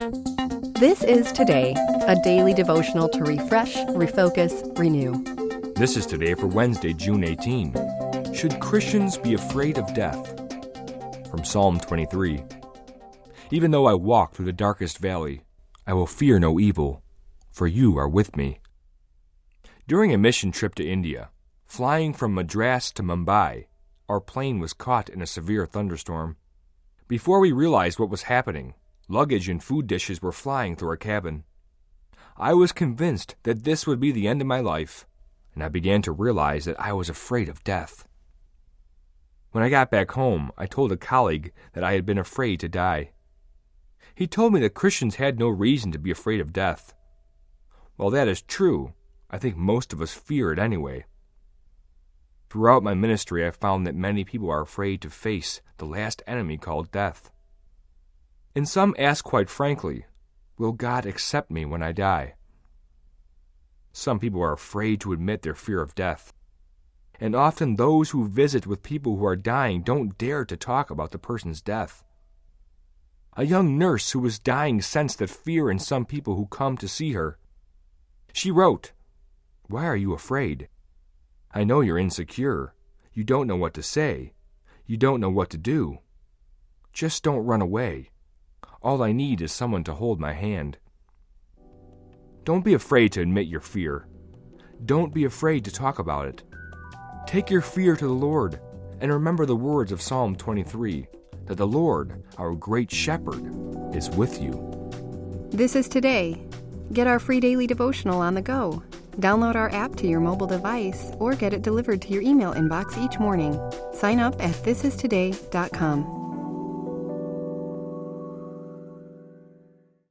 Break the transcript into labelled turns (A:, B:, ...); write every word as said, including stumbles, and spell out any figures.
A: This is Today, a daily devotional to refresh, refocus, renew.
B: This is Today for Wednesday, June eighteenth. Should Christians be afraid of death? From Psalm twenty-three. Even though I walk through the darkest valley, I will fear no evil, for you are with me. During a mission trip to India, flying from Madras to Mumbai, our plane was caught in a severe thunderstorm. Before we realized what was happening, luggage and food dishes were flying through our cabin. I was convinced that this would be the end of my life, and I began to realize that I was afraid of death. When I got back home, I told a colleague that I had been afraid to die. He told me that Christians had no reason to be afraid of death. While that is true, I think most of us fear it anyway. Throughout my ministry, I found that many people are afraid to face the last enemy called death. And some ask quite frankly, will God accept me when I die? Some people are afraid to admit their fear of death. And often those who visit with people who are dying don't dare to talk about the person's death. A young nurse who was dying sensed that fear in some people who come to see her. She wrote, "Why are you afraid? I know you're insecure. You don't know what to say. You don't know what to do. Just don't run away. All I need is someone to hold my hand." Don't be afraid to admit your fear. Don't be afraid to talk about it. Take your fear to the Lord, and remember the words of Psalm twenty-three, that the Lord, our great shepherd, is with you.
A: This is Today. Get our free daily devotional on the go. Download our app to your mobile device or get it delivered to your email inbox each morning. Sign up at this is today dot com.